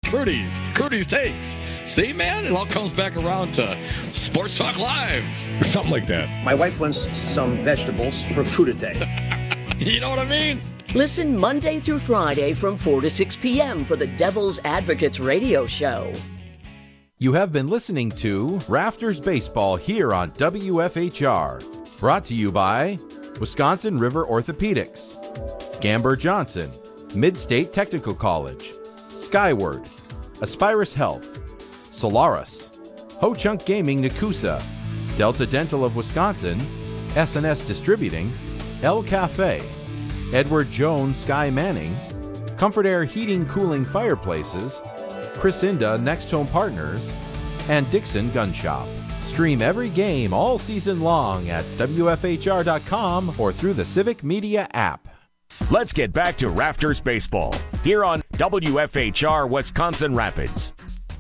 Crudy's Takes. See, man, it all comes back around to Sports Talk Live. Something like that. My wife wants some vegetables for crudité. You know what I mean? Listen Monday through Friday from 4 to 6 p.m. for the Devil's Advocates radio show. You have been listening to Rafters Baseball here on WFHR. Brought to you by Wisconsin River Orthopedics, Gamber Johnson, Mid-State Technical College, Skyward, Aspirus Health, Solaris, Ho-Chunk Gaming Nakusa, Delta Dental of Wisconsin, S&S Distributing, El Cafe, Edward Jones Sky Manning, Comfort Air Heating Cooling Fireplaces, Chrisinda Next Home Partners, and Dixon Gun Shop. Stream every game all season long at WFHR.com or through the Civic Media app. Let's get back to Rafters Baseball here on WFHR Wisconsin Rapids.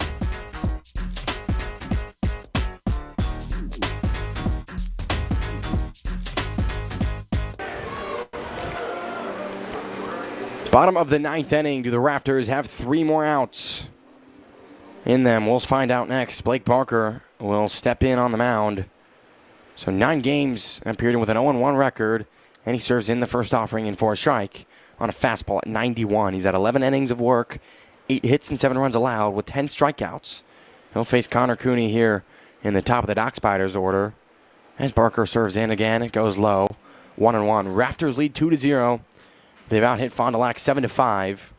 Bottom of the ninth inning. Do the Raptors have 3 more outs in them? We'll find out next. Blake Barker will step in on the mound. So 9 games appeared with an 0-1 record, and he serves in the first offering in for a strike on a fastball at 91. He's had 11 innings of work, 8 hits and 7 runs allowed with 10 strikeouts. He'll face Connor Cooney here in the top of the Dock Spiders order. As Barker serves in again, it goes low. 1-1. Raptors lead 2-0. They've out-hit Fond du Lac 7-5.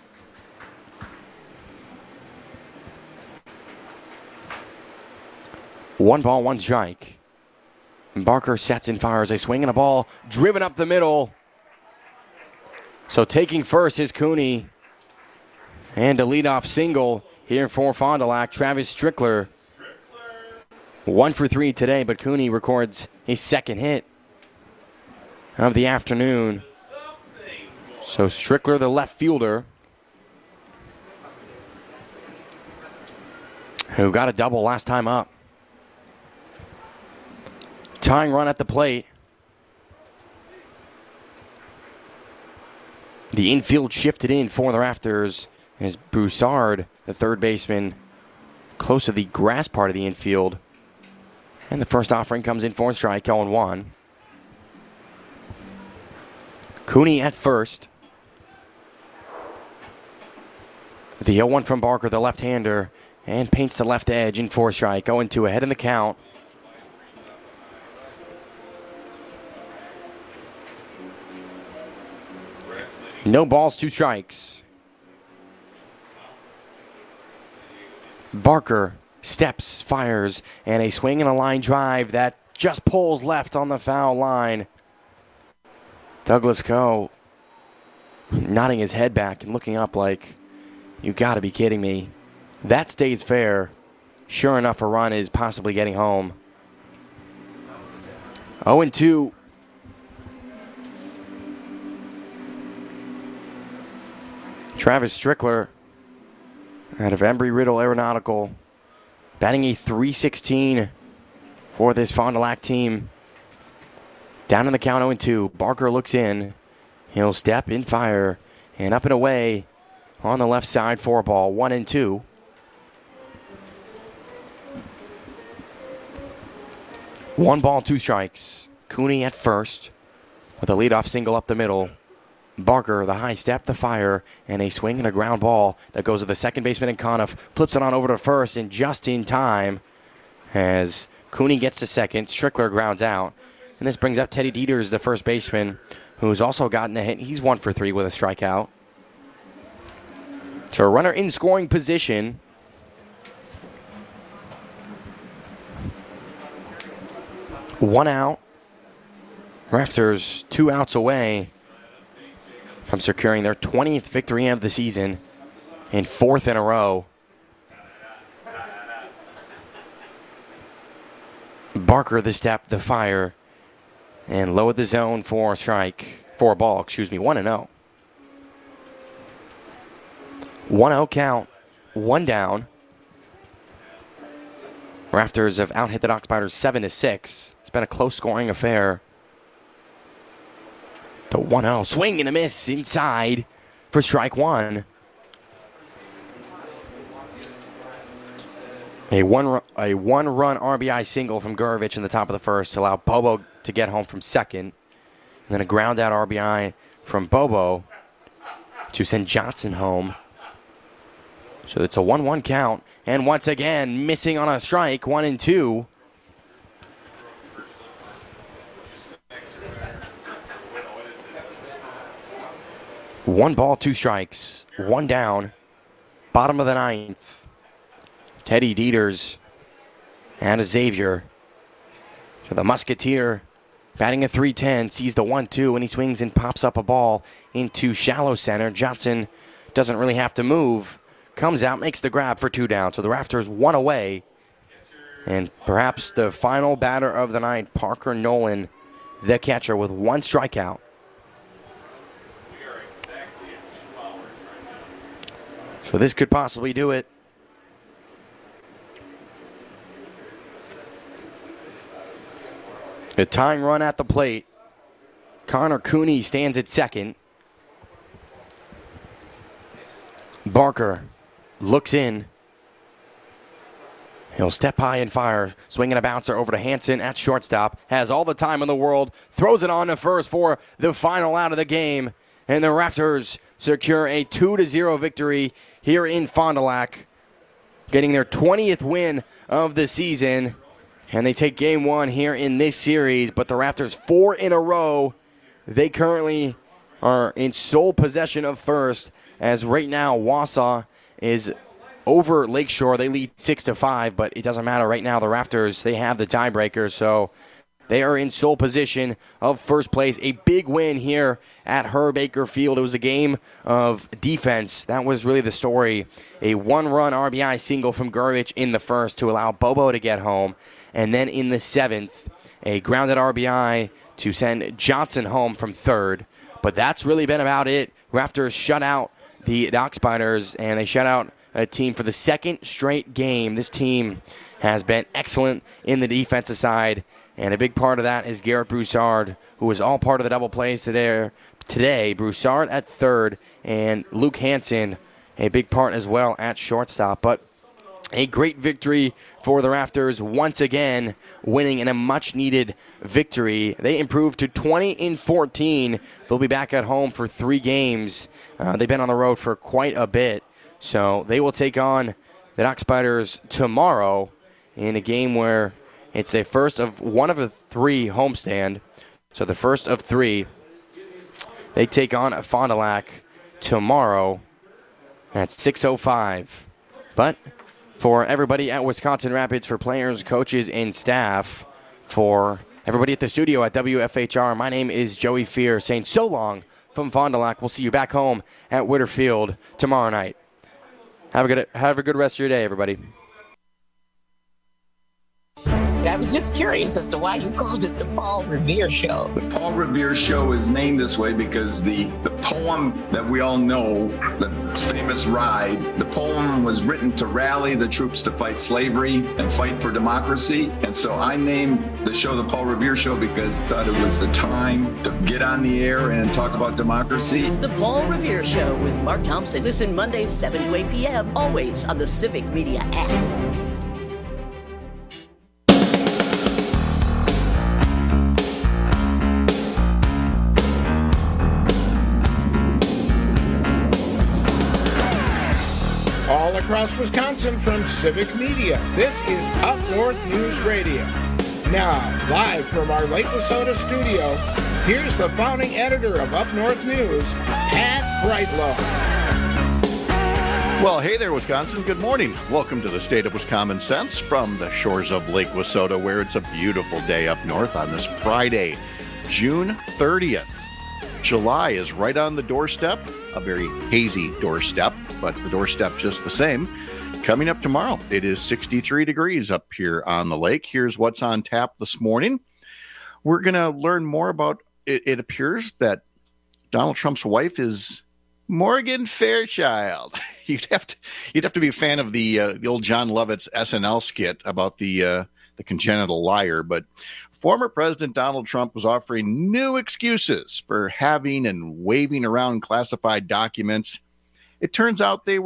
One ball, one strike. And Barker sets and fires a swing and a ball driven up the middle. So taking first is Cooney. And a leadoff single here for Fond du Lac, Travis Strickler. 1 for 3 today, but Cooney records his second hit of the afternoon. So Strickler, the left fielder, who got a double last time up. Tying run at the plate. The infield shifted in for the Raptors as Broussard, the third baseman, close to the grass part of the infield. And the first offering comes in for a strike, 0-1. Cooney at first. The 0-1 from Barker, the left-hander, and paints the left edge in for a strike, 0-2 ahead in the count. No balls, 2 strikes. Barker steps, fires, and a swing and a line drive that just pulls left on the foul line. Douglas Coe nodding his head back and looking up like, you gotta be kidding me. That stays fair. Sure enough, a run is possibly getting home. 0-2. Travis Strickler out of Embry-Riddle Aeronautical, batting a .316 for this Fond du Lac team. Down in the count, 0-2. Barker looks in. He'll step in, fire, and up and away on the left side for a ball, 1-2. One ball, 2 strikes. Cooney at first with a leadoff single up the middle. Barker, the high step, the fire, and a swing and a ground ball that goes to the second baseman in Conniff. Flips it on over to first, and just in time as Cooney gets to second. Strickler grounds out. And this brings up Teddy Dieters, the first baseman, who's also gotten a hit. He's 1 for 3 with a strikeout. So a runner in scoring position. One out. Raptors 2 outs away from securing their 20th victory of the season and 4th in a row. Barker, the step, the fire, and low at the zone for a strike, for a ball, 1-0. 1-0 count, 1 down. Raptors have out-hit the Dock Spiders 7-6. It's been a close scoring affair. The 1-0 swing and a miss inside for strike 1. A one-run RBI single from Gurevich in the top of the first to allow Bobo to get home from second. And then a ground-out RBI from Bobo to send Johnson home. So it's a 1-1 count. And once again, missing on a strike, 1-2. One ball, two strikes, one down. Bottom of the ninth. Teddy Dieters and a Xavier. So the Musketeer batting at .310, sees the 1-2, and he swings and pops up a ball into shallow center. Johnson doesn't really have to move. Comes out, makes the grab for 2 down. So the Raptors 1 away. And perhaps the final batter of the night, Parker Nolan, the catcher, with 1 strikeout. So this could possibly do it. A tying run at the plate. Connor Cooney stands at second. Barker looks in. He'll step high and fire. Swinging a bouncer over to Hansen at shortstop. Has all the time in the world. Throws it on to first for the final out of the game. And the Raptors secure a 2-0 victory here in Fond du Lac. Getting their 20th win of the season. And they take game 1 here in this series. But the Raptors 4 in a row. They currently are in sole possession of first. As right now, Wausau is over Lakeshore. They lead 6-5, but it doesn't matter. Right now, the Raptors, they have the tiebreaker, so they are in sole position of first place. A big win here at Herb Baker Field. It was a game of defense. That was really the story. A 1-run RBI single from Gurevich in the first to allow Bobo to get home. And then in the 7th, a grounded RBI to send Johnson home from third. But that's really been about it. Raptors shut out the Dock Spiders, and they shut out a team for the second straight game. This team has been excellent in the defensive side, and a big part of that is Garrett Broussard, who was all part of the double plays today. Broussard at third, and Luke Hansen, a big part as well at shortstop. But a great victory for the Raptors, once again winning in a much-needed victory. They improved to 20-14. They'll be back at home for 3 games. They've been on the road for quite a bit. So they will take on the Dock Spiders tomorrow in a game where it's the first of one of the 3 homestand. So the first of 3. They take on Fond du Lac tomorrow at 6:05. But for everybody at Wisconsin Rapids, for players, coaches, and staff, for everybody at the studio at WFHR, my name is Joey Fear, saying so long from Fond du Lac. We'll see you back home at Witter Field tomorrow night. Have a good rest of your day, everybody. I was just curious as to why you called it the Paul Revere Show. The Paul Revere Show is named this way because the poem that we all know, the famous ride, the poem was written to rally the troops to fight slavery and fight for democracy. And so I named the show the Paul Revere Show because I thought it was the time to get on the air and talk about democracy. The Paul Revere Show with Mark Thompson. Listen Mondays 7 to 8 p.m. always on the Civic Media app. All across Wisconsin from Civic Media, this is Up North News Radio. Now, live from our Lake Wissota studio, here's the founding editor of Up North News, Pat Brightlow. Well, hey there, Wisconsin. Good morning. Welcome to the State of Wisconsin Sense from the shores of Lake Wissota, where it's a beautiful day up north on this Friday, June 30th. July is right on the doorstep, a very hazy doorstep, but the doorstep just the same. Coming up tomorrow, it is 63 degrees up here on the lake. Here's what's on tap this morning. We're going to learn more about, it appears that Donald Trump's wife is Morgan Fairchild. You'd have to be a fan of the old John Lovitz SNL skit about the congenital liar, but former President Donald Trump was offering new excuses for having and waving around classified documents. It turns out they were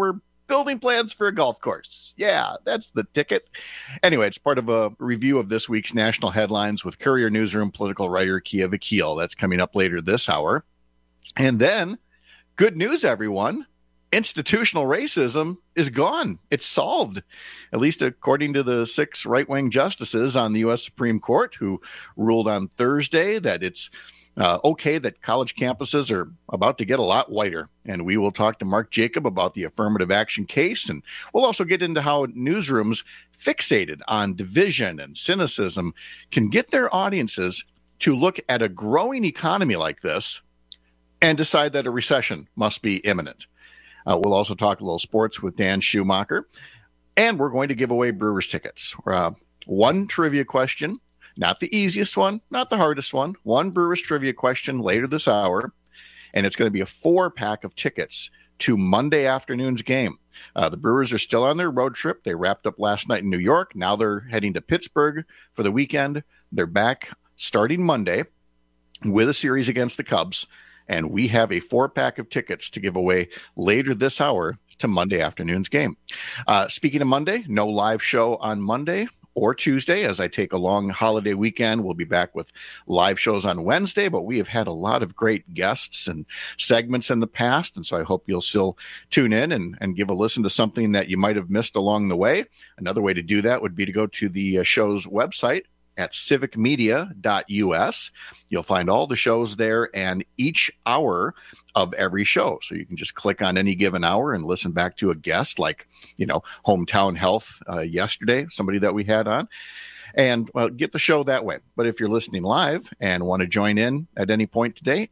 building plans for a golf course. Yeah, that's the ticket. Anyway, it's part of a review of this week's national headlines with Courier Newsroom political writer Kia Vakil. That's coming up later this hour. And then, good news, everyone. Institutional racism is gone. It's solved, at least according to the 6 right-wing justices on the U.S. Supreme Court who ruled on Thursday that it's okay that college campuses are about to get a lot whiter. And we will talk to Mark Jacob about the affirmative action case. And we'll also get into how newsrooms fixated on division and cynicism can get their audiences to look at a growing economy like this and decide that a recession must be imminent. We'll also talk a little sports with Dan Schumacher, and we're going to give away Brewers tickets. One trivia question, not the easiest one, not the hardest one, one Brewers trivia question later this hour, and it's going to be a 4-pack of tickets to Monday afternoon's game. The Brewers are still on their road trip. They wrapped up last night in New York. Now they're heading to Pittsburgh for the weekend. They're back starting Monday with a series against the Cubs. And we have a 4-pack of tickets to give away later this hour to Monday afternoon's game. Speaking of Monday, no live show on Monday or Tuesday as I take a long holiday weekend. We'll be back with live shows on Wednesday, but we have had a lot of great guests and segments in the past. And so I hope you'll still tune in and give a listen to something that you might have missed along the way. Another way to do that would be to go to the show's website at civicmedia.us. You'll find all the shows there and each hour of every show. So you can just click on any given hour and listen back to a guest like, Hometown Health yesterday, somebody that we had on, and get the show that way. But if you're listening live and want to join in at any point today,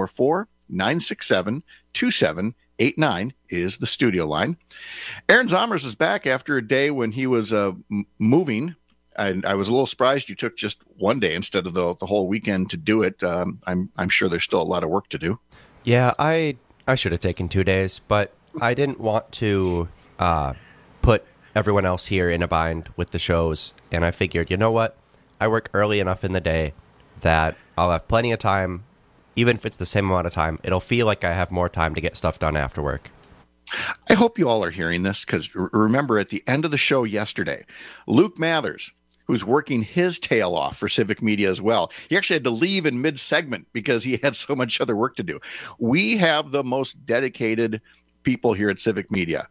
844-967-2789 is the studio line. Aaron Zomers is back after a day when he was moving. I was a little surprised you took just one day instead of the whole weekend to do it. I'm sure there's still a lot of work to do. Yeah, I should have taken 2 days, but I didn't want to put everyone else here in a bind with the shows. And I figured, you know what? I work early enough in the day that I'll have plenty of time. Even if it's the same amount of time, it'll feel like I have more time to get stuff done after work. I hope you all are hearing this because remember at the end of the show yesterday, Luke Mathers, who's working his tail off for Civic Media as well. He actually had to leave in mid-segment because he had so much other work to do. We have the most dedicated people here at Civic Media.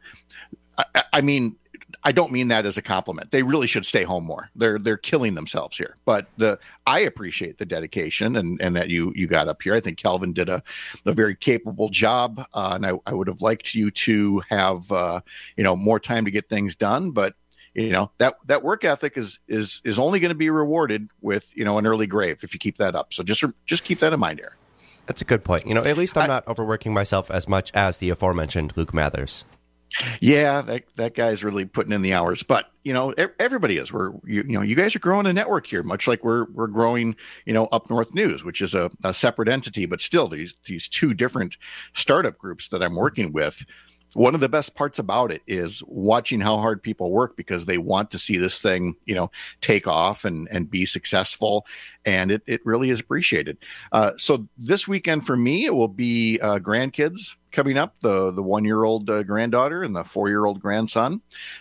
I mean, I don't mean that as a compliment. They really should stay home more. They're killing themselves here. But I appreciate the dedication and that you got up here. I think Kelvin did a very capable job, and I would have liked you to have more time to get things done. But that work ethic is only going to be rewarded with an early grave if you keep that up. So just keep that in mind, Aaron. That's a good point. At least I'm not overworking myself as much as the aforementioned Luke Mathers. Yeah, that guy's really putting in the hours, but everybody is. You guys are growing a network here, much like we're growing, Up North News, which is a separate entity, but still these 2 different startup groups that I'm working with. One of the best parts about it is watching how hard people work because they want to see this thing, take off and be successful. And it really is appreciated. So this weekend for me, it will be grandkids coming up, the 1-year-old granddaughter and the 4-year-old grandson.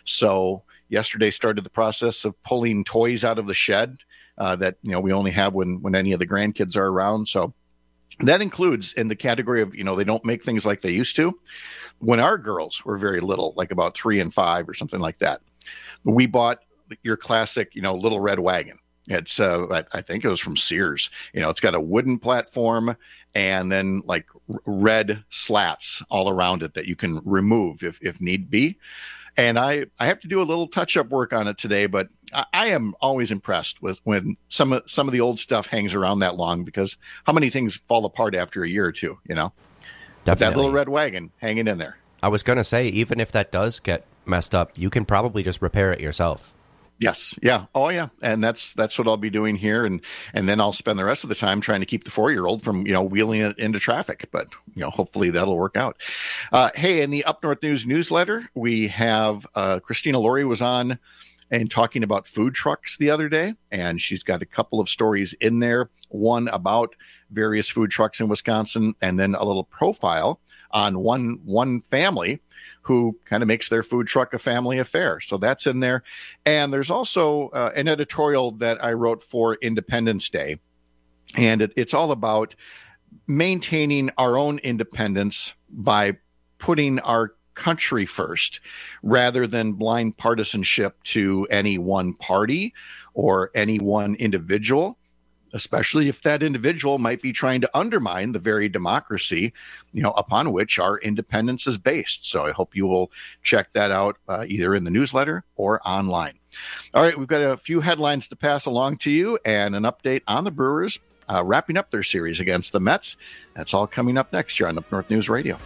So yesterday started the process of pulling toys out of the shed that, we only have when any of the grandkids are around. So that includes in the category of, they don't make things like they used to. When our girls were very little, like about 3 and 5 or something like that, we bought your classic, Little Red Wagon. It's, I think it was from Sears. It's got a wooden platform and then like red slats all around it that you can remove if need be. And I have to do a little touch-up work on it today, but I am always impressed with when some of the old stuff hangs around that long because how many things fall apart after a year or two, Definitely. That Little Red Wagon hanging in there. I was going to say, even if that does get messed up, you can probably just repair it yourself. Yes. Yeah. Oh, yeah. And that's what I'll be doing here. And then I'll spend the rest of the time trying to keep the 4-year-old from, wheeling it into traffic. But, hopefully that'll work out. Hey, in the Up North News newsletter, we have Christina Laurie was on and talking about food trucks the other day. And she's got a couple of stories in there. One about various food trucks in Wisconsin, and then a little profile on one family who kind of makes their food truck a family affair. So that's in there. And there's also an editorial that I wrote for Independence Day. And it's all about maintaining our own independence by putting our country first rather than blind partisanship to any one party or any one individual, especially if that individual might be trying to undermine the very democracy, upon which our independence is based. So I hope you will check that out either in the newsletter or online. All right, we've got a few headlines to pass along to you and an update on the Brewers wrapping up their series against the Mets. That's all coming up next year on Up North News Radio.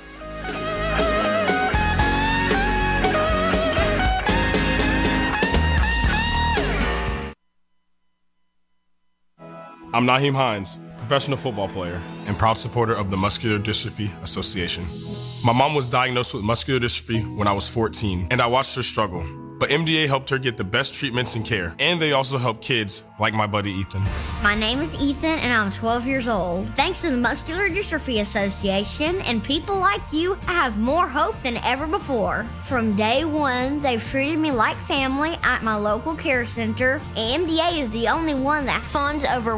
I'm Naheem Hines, professional football player and proud supporter of the Muscular Dystrophy Association. My mom was diagnosed with muscular dystrophy when I was 14, and I watched her struggle. But MDA helped her get the best treatments and care, and they also help kids like my buddy Ethan. My name is Ethan, and I'm 12 years old. Thanks to the Muscular Dystrophy Association and people like you, I have more hope than ever before. From day one, they've treated me like family at my local care center. MDA is the only one that funds over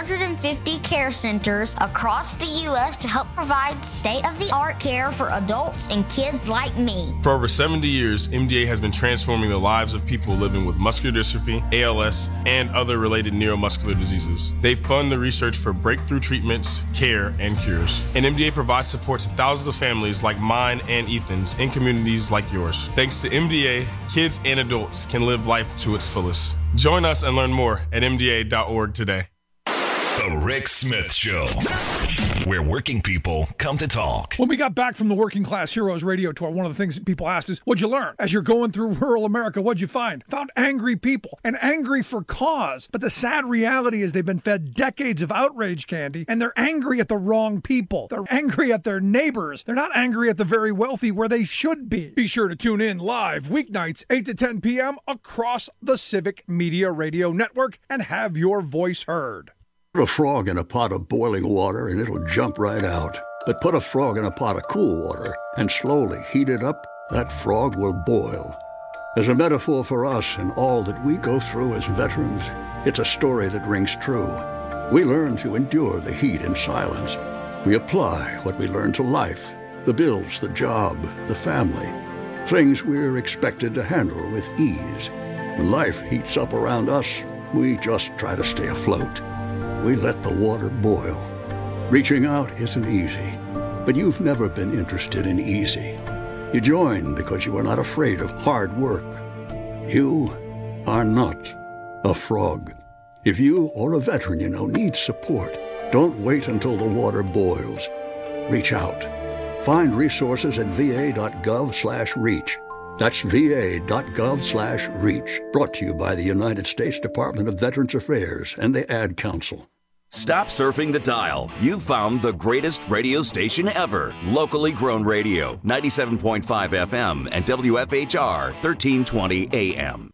150 care centers across the U.S. to help provide state-of-the-art care for adults and kids like me. For over 70 years, MDA has been transforming the lives of people living with muscular dystrophy, ALS, and other related neuromuscular diseases. They fund the research for breakthrough treatments, care, and cures. And MDA provides support to thousands of families like mine and Ethan's in communities like yours. Thanks to MDA, kids and adults can live life to its fullest. Join us and learn more at MDA.org today. The Rick Smith Show, where working people come to talk. When we got back from the Working Class Heroes radio tour, one of the things that people asked is, what'd you learn? As you're going through rural America, what'd you find? Found angry people, and angry for cause. But the sad reality is they've been fed decades of outrage candy, and they're angry at the wrong people. They're angry at their neighbors. They're not angry at the very wealthy where they should be. Be sure to tune in live weeknights, 8 to 10 p.m. across the Civic Media Radio Network and have your voice heard. Put a frog in a pot of boiling water and it'll jump right out. But put a frog in a pot of cool water and slowly heat it up, that frog will boil. As a metaphor for us and all that we go through as veterans, it's a story that rings true. We learn to endure the heat in silence. We apply what we learn to life, the bills, the job, the family, things we're expected to handle with ease. When life heats up around us, we just try to stay afloat. We let the water boil. Reaching out isn't easy, but you've never been interested in easy. You join because you are not afraid of hard work. You are not a frog. If you or a veteran you know needs support, don't wait until the water boils. Reach out. Find resources at va.gov/reach. That's va.gov/reach. Brought to you by the United States Department of Veterans Affairs and the Ad Council. Stop surfing the dial. You've found the greatest radio station ever. Locally grown radio, 97.5 FM and WFHR, 1320 AM.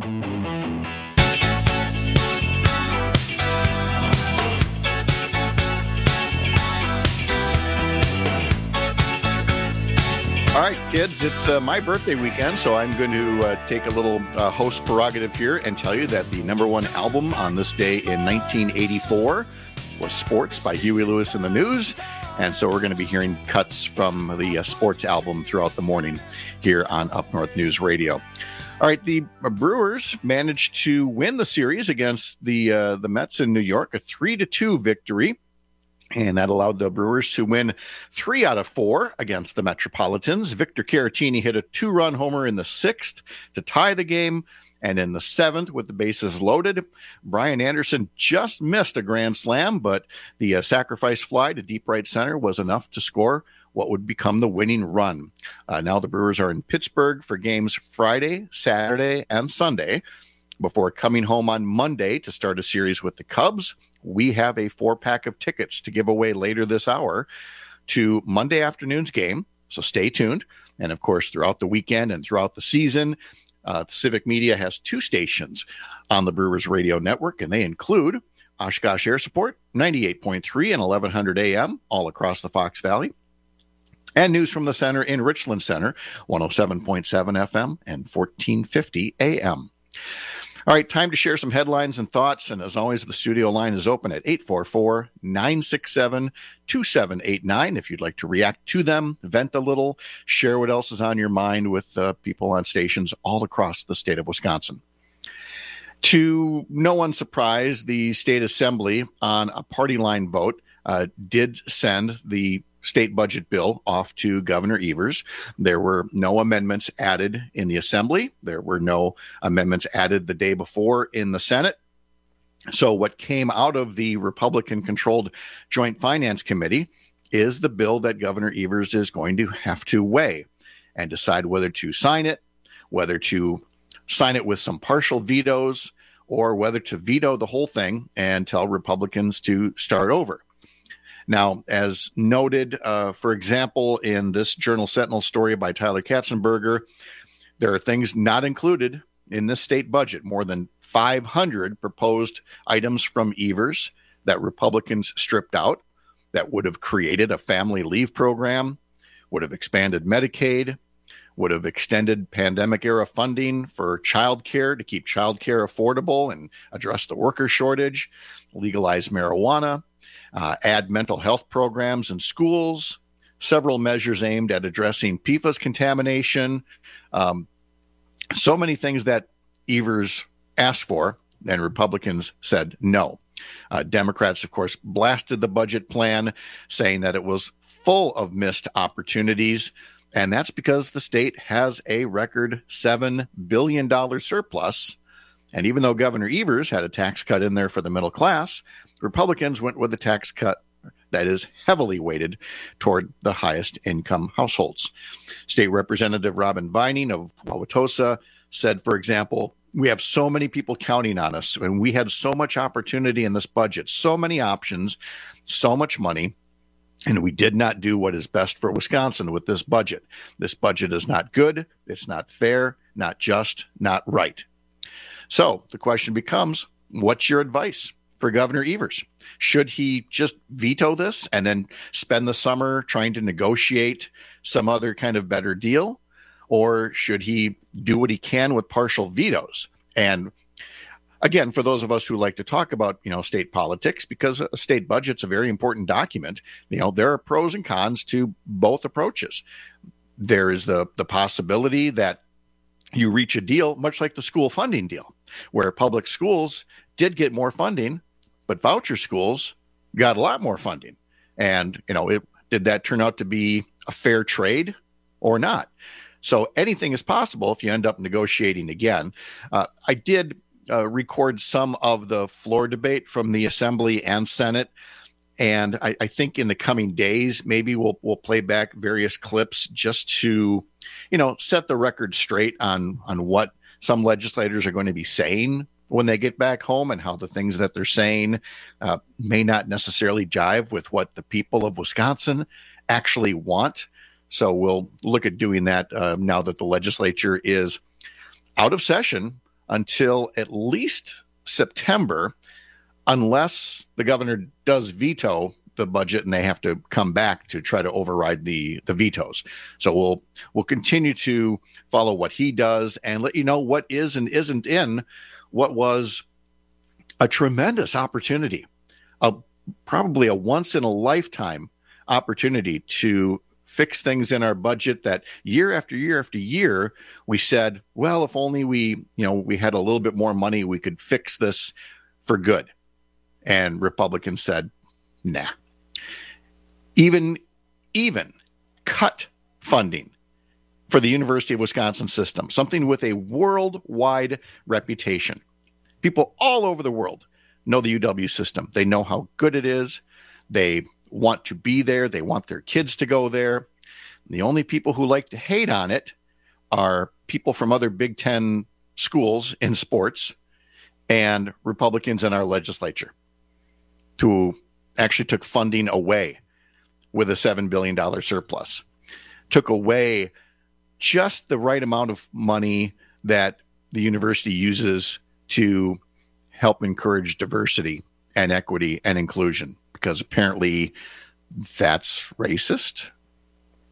All right, kids, it's my birthday weekend, so I'm going to take a little host prerogative here and tell you that the number one album on this day in 1984 was Sports by Huey Lewis and the News. And so we're going to be hearing cuts from the sports album throughout the morning here on Up North News Radio. All right, the Brewers managed to win the series against the Mets in New York, a 3-2 victory. And that allowed the Brewers to win 3 out of 4 against the Metropolitans. Victor Caratini hit a 2-run homer in the 6th to tie the game. And in the 7th, with the bases loaded, Brian Anderson just missed a grand slam, but the sacrifice fly to deep right center was enough to score what would become the winning run. Now the Brewers are in Pittsburgh for games Friday, Saturday, and Sunday before coming home on Monday to start a series with the Cubs. We have a 4-pack of tickets to give away later this hour to Monday afternoon's game, so stay tuned. And, of course, throughout the weekend and throughout the season, Civic Media has 2 stations on the Brewers Radio Network, and they include Oshkosh Air Support, 98.3 and 1100 AM, all across the Fox Valley. And news from the center in Richland Center, 107.7 FM and 1450 AM. All right, time to share some headlines and thoughts. And as always, the studio line is open at 844-967-2789. If you'd like to react to them, vent a little, share what else is on your mind with people on stations all across the state of Wisconsin. To no one's surprise, the state assembly on a party line vote did send the state budget bill off to Governor Evers. There were no amendments added in the Assembly. There were no amendments added the day before in the Senate. So what came out of the Republican-controlled Joint Finance Committee is the bill that Governor Evers is going to have to weigh and decide whether to sign it, whether to sign it with some partial vetoes, or whether to veto the whole thing and tell Republicans to start over. Now, as noted, for example, in this Journal Sentinel story by Tyler Katzenberger, there are things not included in this state budget, more than 500 proposed items from Evers that Republicans stripped out that would have created a family leave program, would have expanded Medicaid, would have extended pandemic-era funding for child care to keep child care affordable and address the worker shortage, legalize marijuana, add mental health programs in schools, several measures aimed at addressing PFAS contamination, so many things that Evers asked for, and Republicans said no. Democrats, of course, blasted the budget plan, saying that it was full of missed opportunities, and that's because the state has a record $7 billion surplus. And even though Governor Evers had a tax cut in there for the middle class, Republicans went with a tax cut that is heavily weighted toward the highest income households. State Representative Robin Vining of Wauwatosa said, for example, we have so many people counting on us, and we had so much opportunity in this budget, so many options, so much money, and we did not do what is best for Wisconsin with this budget. This budget is not good, it's not fair, not just, not right. So the question becomes, what's your advice for Governor Evers? Should he just veto this and then spend the summer trying to negotiate some other kind of better deal? Or should he do what he can with partial vetoes? And again, for those of us who like to talk about, state politics, because a state budget's a very important document, there are pros and cons to both approaches. There is the possibility that you reach a deal, much like the school funding deal, where public schools did get more funding, but voucher schools got a lot more funding. And, did that turn out to be a fair trade or not? So anything is possible if you end up negotiating again. I did record some of the floor debate from the Assembly and Senate. And I think in the coming days, maybe we'll play back various clips just to, set the record straight on what some legislators are going to be saying when they get back home, and how the things that they're saying may not necessarily jive with what the people of Wisconsin actually want. So we'll look at doing that now that the legislature is out of session until at least September, unless the governor does veto the budget and they have to come back to try to override the vetoes. So we'll continue to follow what he does and let you know what is and isn't in what was a tremendous opportunity, probably a once in a lifetime opportunity to fix things in our budget that year after year after year we said, well, if only we had a little bit more money, we could fix this for good. And Republicans said, nah. Even cut funding for the University of Wisconsin system, something with a worldwide reputation. People all over the world know the UW system. They know how good it is. They want to be there. They want their kids to go there. The only people who like to hate on it are people from other Big Ten schools in sports and Republicans in our legislature who actually took funding away with a $7 billion surplus, took away just the right amount of money that the university uses to help encourage diversity and equity and inclusion, because apparently that's racist.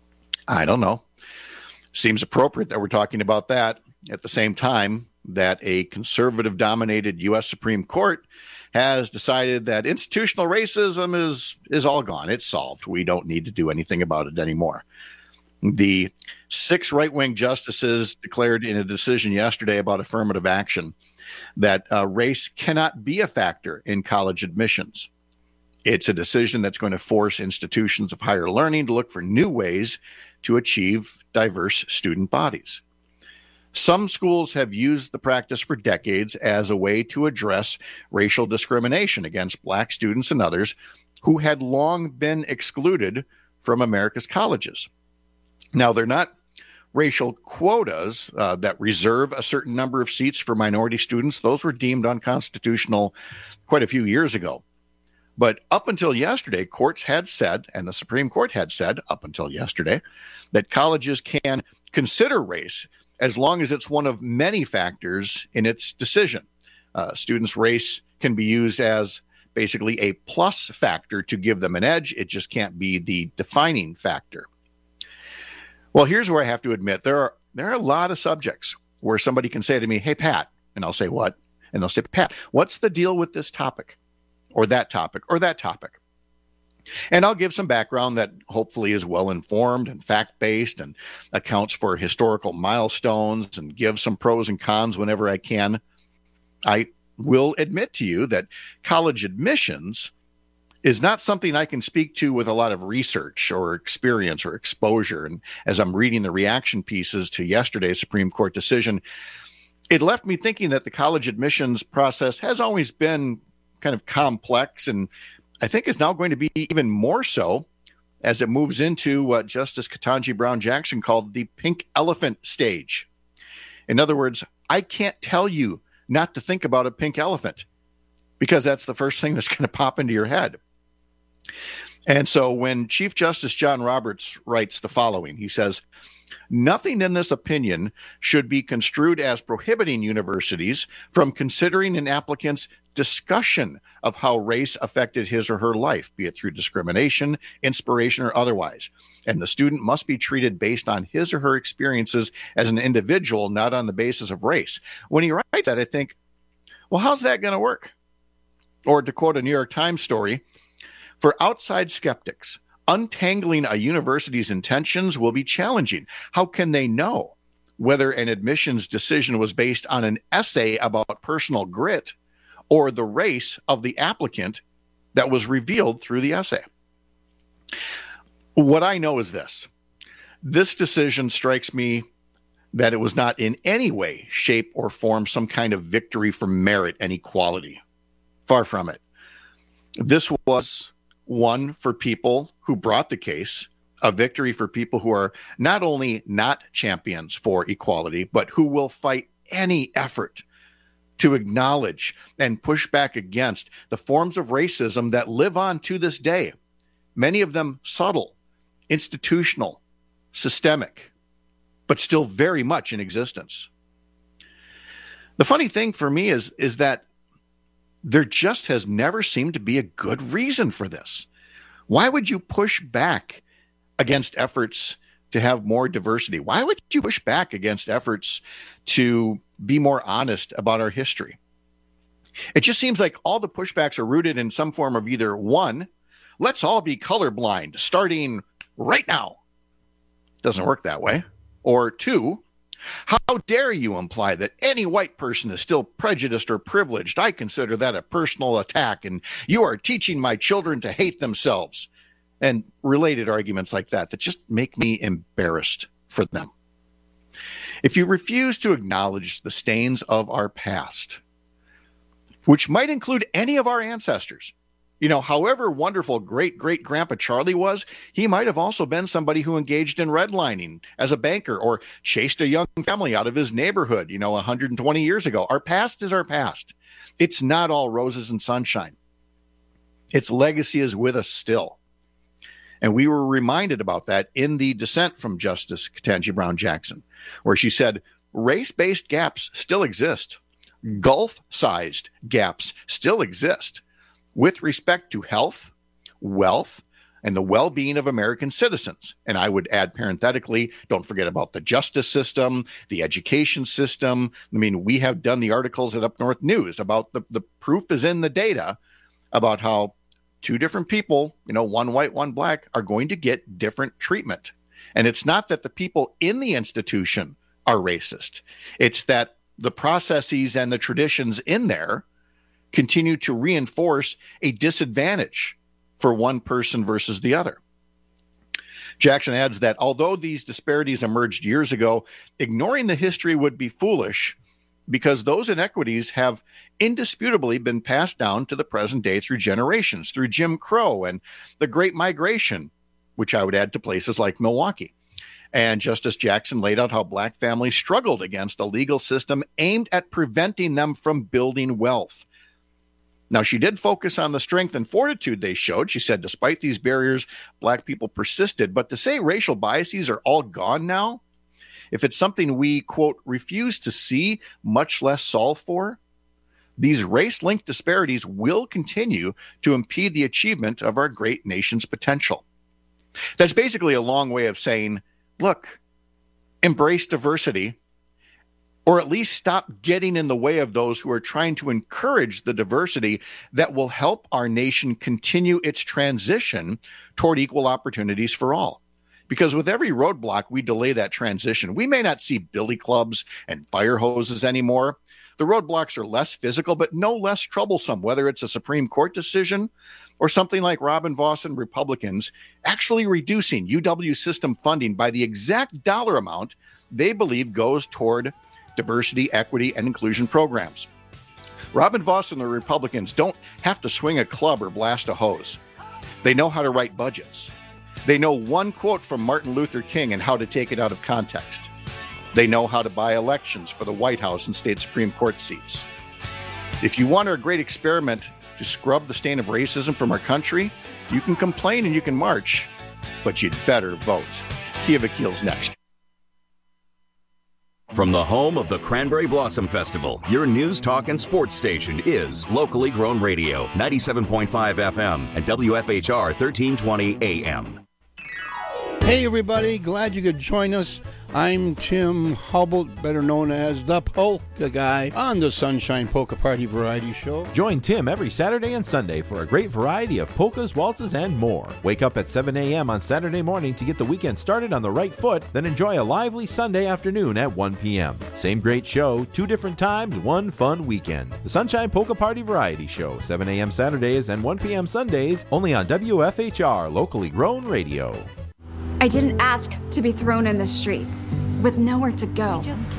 I don't know. Seems appropriate that we're talking about that at the same time that a conservative-dominated U.S. Supreme Court has decided that institutional racism is all gone. It's solved. We don't need to do anything about it anymore. The 6 right-wing justices declared in a decision yesterday about affirmative action that race cannot be a factor in college admissions. It's a decision that's going to force institutions of higher learning to look for new ways to achieve diverse student bodies. Some schools have used the practice for decades as a way to address racial discrimination against black students and others who had long been excluded from America's colleges. Now, they're not racial quotas that reserve a certain number of seats for minority students. Those were deemed unconstitutional quite a few years ago. But up until yesterday, courts had said, and the Supreme Court had said up until yesterday, that colleges can consider race as long as it's one of many factors in its decision. Students' race can be used as basically a plus factor to give them an edge. It just can't be the defining factor. Well, here's where I have to admit there are a lot of subjects where somebody can say to me, "Hey, Pat," and I'll say, "What?" And they'll say, "Pat, what's the deal with this topic or that topic or that topic?" And I'll give some background that hopefully is well-informed and fact-based and accounts for historical milestones and give some pros and cons whenever I can. I will admit to you that college admissions is not something I can speak to with a lot of research or experience or exposure. And as I'm reading the reaction pieces to yesterday's Supreme Court decision, it left me thinking that the college admissions process has always been kind of complex, and I think is now going to be even more so as it moves into what Justice Ketanji Brown Jackson called the pink elephant stage. In other words, I can't tell you not to think about a pink elephant because that's the first thing that's going to pop into your head. And so when Chief Justice John Roberts writes the following, he says, "Nothing in this opinion should be construed as prohibiting universities from considering an applicant's discussion of how race affected his or her life, be it through discrimination, inspiration, or otherwise. And the student must be treated based on his or her experiences as an individual, not on the basis of race." When he writes that, I think, well, how's that going to work? Or to quote a New York Times story, "For outside skeptics, untangling a university's intentions will be challenging. How can they know whether an admissions decision was based on an essay about personal grit or the race of the applicant that was revealed through the essay?" What I know is this. This decision strikes me that it was not in any way, shape, or form some kind of victory for merit and equality. Far from it. This was one for people who brought the case, a victory for people who are not only not champions for equality, but who will fight any effort to acknowledge and push back against the forms of racism that live on to this day, many of them subtle, institutional, systemic, but still very much in existence. The funny thing for me is that there just has never seemed to be a good reason for this. Why would you push back against efforts to have more diversity? Why would you push back against efforts to be more honest about our history? It just seems like all the pushbacks are rooted in some form of either one, let's all be colorblind starting right now. Doesn't work that way. Or two, how dare you imply that any white person is still prejudiced or privileged? I consider that a personal attack, and you are teaching my children to hate themselves. And related arguments like that just make me embarrassed for them. If you refuse to acknowledge the stains of our past, which might include any of our ancestors, however wonderful great-great-grandpa Charlie was, he might have also been somebody who engaged in redlining as a banker or chased a young family out of his neighborhood, 120 years ago. Our past is our past. It's not all roses and sunshine. Its legacy is with us still. And we were reminded about that in the dissent from Justice Ketanji Brown Jackson, where she said, race-based gaps still exist. Gulf-sized gaps still exist with respect to health, wealth, and the well-being of American citizens. And I would add parenthetically, don't forget about the justice system, the education system. I mean, we have done the articles at Up North News about the proof is in the data about how two different people, one white, one black, are going to get different treatment. And it's not that the people in the institution are racist. It's that the processes and the traditions in there continue to reinforce a disadvantage for one person versus the other. Jackson adds that although these disparities emerged years ago, ignoring the history would be foolish because those inequities have indisputably been passed down to the present day through generations, through Jim Crow and the Great Migration, which I would add to places like Milwaukee. And Justice Jackson laid out how black families struggled against a legal system aimed at preventing them from building wealth. Now, she did focus on the strength and fortitude they showed. She said, despite these barriers, black people persisted. But to say racial biases are all gone now, if it's something we, quote, refuse to see, much less solve for, these race-linked disparities will continue to impede the achievement of our great nation's potential. That's basically a long way of saying, look, embrace diversity, or at least stop getting in the way of those who are trying to encourage the diversity that will help our nation continue its transition toward equal opportunities for all. Because with every roadblock, we delay that transition. We may not see billy clubs and fire hoses anymore. The roadblocks are less physical, but no less troublesome, whether it's a Supreme Court decision or something like Robin Vos and Republicans actually reducing UW system funding by the exact dollar amount they believe goes toward diversity, equity, and inclusion programs. Robin Vos and the Republicans don't have to swing a club or blast a hose. They know how to write budgets. They know one quote from Martin Luther King and how to take it out of context. They know how to buy elections for the White House and state Supreme Court seats. If you want a great experiment to scrub the stain of racism from our country, you can complain and you can march, but you'd better vote. Kia Vakil's next. From the home of the Cranberry Blossom Festival, your news, talk, and sports station is Locally Grown Radio, 97.5 FM and WFHR 1320 AM. Hey everybody, glad you could join us. I'm Tim Hubble, better known as the Polka Guy, on the Sunshine Polka Party Variety Show. Join Tim every Saturday and Sunday for a great variety of polkas, waltzes, and more. Wake up at 7 a.m. on Saturday morning to get the weekend started on the right foot, then enjoy a lively Sunday afternoon at 1 p.m. Same great show, 2 different times, one fun weekend. The Sunshine Polka Party Variety Show, 7 a.m. Saturdays and 1 p.m. Sundays, only on WFHR, Locally Grown Radio. I didn't ask to be thrown in the streets with nowhere to go.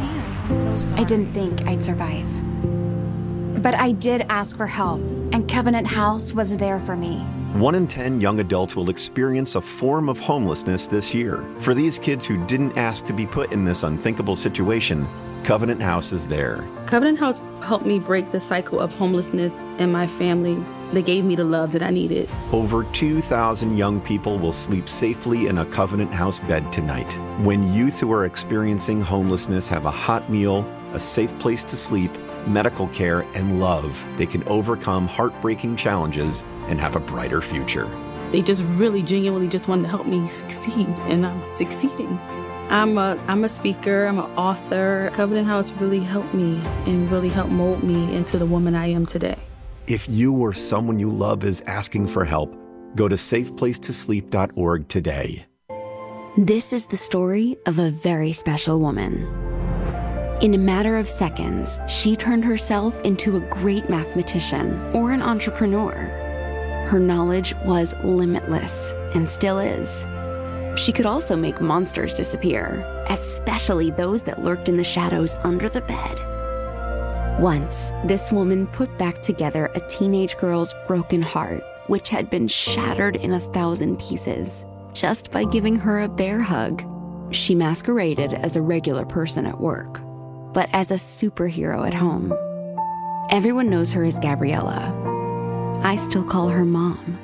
I didn't think I'd survive. But I did ask for help, and Covenant House was there for me. 1 in 10 young adults will experience a form of homelessness this year. For these kids who didn't ask to be put in this unthinkable situation, Covenant House is there. Covenant House helped me break the cycle of homelessness in my family. They gave me the love that I needed. Over 2,000 young people will sleep safely in a Covenant House bed tonight. When youth who are experiencing homelessness have a hot meal, a safe place to sleep, medical care, and love, they can overcome heartbreaking challenges and have a brighter future. They just really genuinely just wanted to help me succeed, and I'm succeeding. I'm a speaker, I'm an author. Covenant House really helped me and really helped mold me into the woman I am today. If you or someone you love is asking for help, go to safeplacetosleep.org today. This is the story of a very special woman. In a matter of seconds, she turned herself into a great mathematician or an entrepreneur. Her knowledge was limitless and still is. She could also make monsters disappear, especially those that lurked in the shadows under the bed. Once, this woman put back together a teenage girl's broken heart, which had been shattered in 1,000 pieces, just by giving her a bear hug. She masqueraded as a regular person at work, but as a superhero at home. Everyone knows her as Gabriella. I still call her Mom.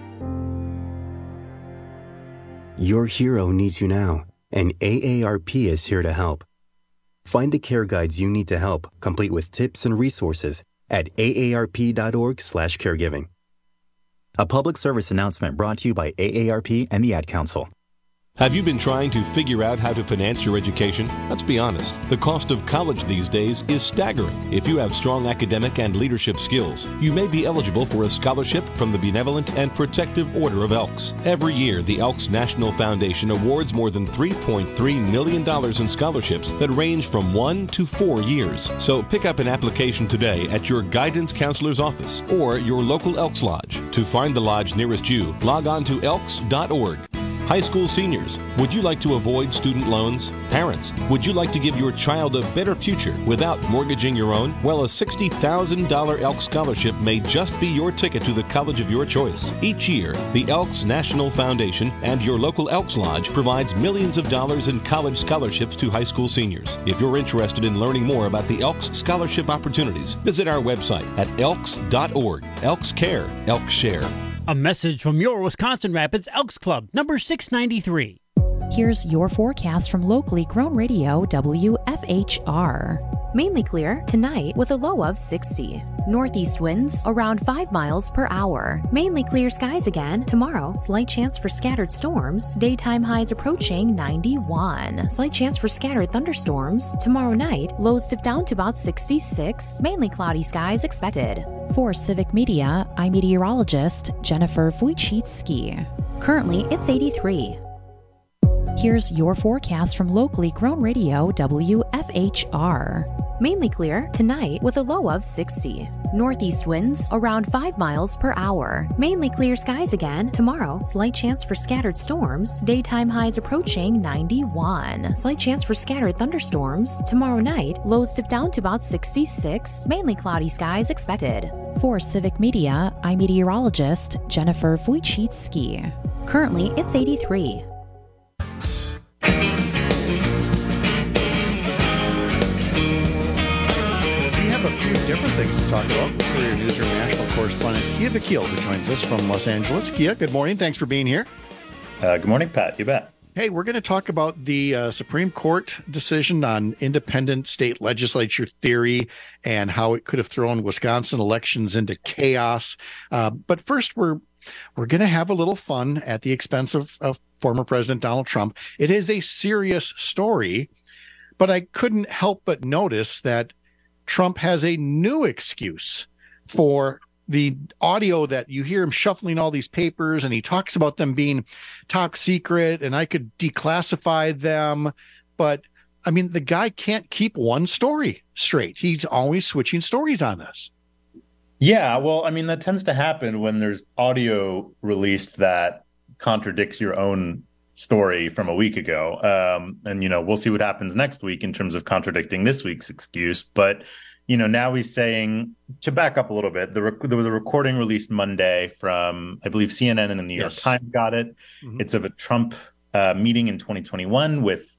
Your hero needs you now, and AARP is here to help. Find the care guides you need to help, complete with tips and resources at aarp.org/caregiving. A public service announcement brought to you by AARP and the Ad Council. Have you been trying to figure out how to finance your education? Let's be honest, the cost of college these days is staggering. If you have strong academic and leadership skills, you may be eligible for a scholarship from the Benevolent and Protective Order of Elks. Every year, the Elks National Foundation awards more than $3.3 million in scholarships that range from 1 to 4 years. So pick up an application today at your guidance counselor's office or your local Elks Lodge. To find the lodge nearest you, log on to elks.org. High school seniors, would you like to avoid student loans? Parents, would you like to give your child a better future without mortgaging your own? Well, a $60,000 Elks Scholarship may just be your ticket to the college of your choice. Each year, the Elks National Foundation and your local Elks Lodge provides millions of dollars in college scholarships to high school seniors. If you're interested in learning more about the Elks Scholarship opportunities, visit our website at elks.org. Elks Care, Elks Share. A message from your Wisconsin Rapids Elks Club, number 693. Here's your forecast from locally grown radio WFHR. Mainly clear tonight with a low of 60. Northeast winds around 5 miles per hour. Mainly clear skies again tomorrow. Slight chance for scattered storms. Daytime highs approaching 91. Slight chance for scattered thunderstorms. Tomorrow night, lows dip down to about 66. Mainly cloudy skies expected. For Civic Media, I'm meteorologist Jennifer Wojcicki. Currently, it's 83. Here's your forecast from locally grown radio WFHR. Mainly clear tonight with a low of 60. Northeast winds around 5 miles per hour. Mainly clear skies again tomorrow. Slight chance for scattered storms. Daytime highs approaching 91. Slight chance for scattered thunderstorms. Tomorrow night, lows dip down to about 66. Mainly cloudy skies expected. For Civic Media, I'm meteorologist Jennifer Wojcicki. Currently, it's 83. Different things to talk about. Courier Newsroom national correspondent Kia Vakil, who joins us from Los Angeles. Kia, good morning. Thanks for being here. Good morning, Pat. You bet. Hey, we're going to talk about the Supreme Court decision on independent state legislature theory and how it could have thrown Wisconsin elections into chaos. But first, we're going to have a little fun at the expense of former President Donald Trump. It is a serious story, but I couldn't help but notice that Trump has a new excuse for the audio that you hear him shuffling all these papers, and he talks about them being top secret and I could declassify them. But I mean, the guy can't keep one story straight. He's always switching stories on this. Yeah, well, I mean, that tends to happen when there's audio released that contradicts your own story from a week ago. And, you know, we'll see what happens next week in terms of contradicting this week's excuse. But, you know, now he's saying, to back up a little bit, there was a recording released Monday from, I believe, CNN and the New York Times got it. Mm-hmm. It's of a Trump meeting in 2021 with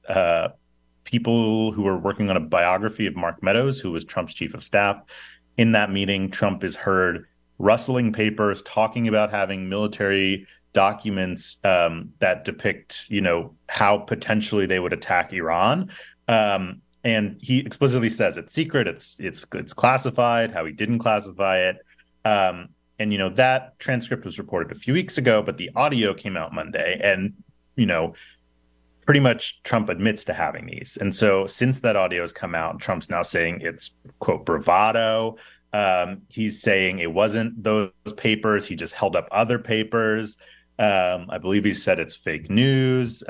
people who were working on a biography of Mark Meadows, who was Trump's chief of staff. In that meeting, Trump is heard rustling papers, talking about having military documents that depict, you know, how potentially they would attack Iran. And he explicitly says it's secret, it's classified, how he didn't classify it. And, you know, that transcript was reported a few weeks ago, but the audio came out Monday. And, you know, pretty much Trump admits to having these. And so since that audio has come out, Trump's now saying it's, quote, bravado. He's saying it wasn't those papers. He just held up other papers. I believe he said it's fake news.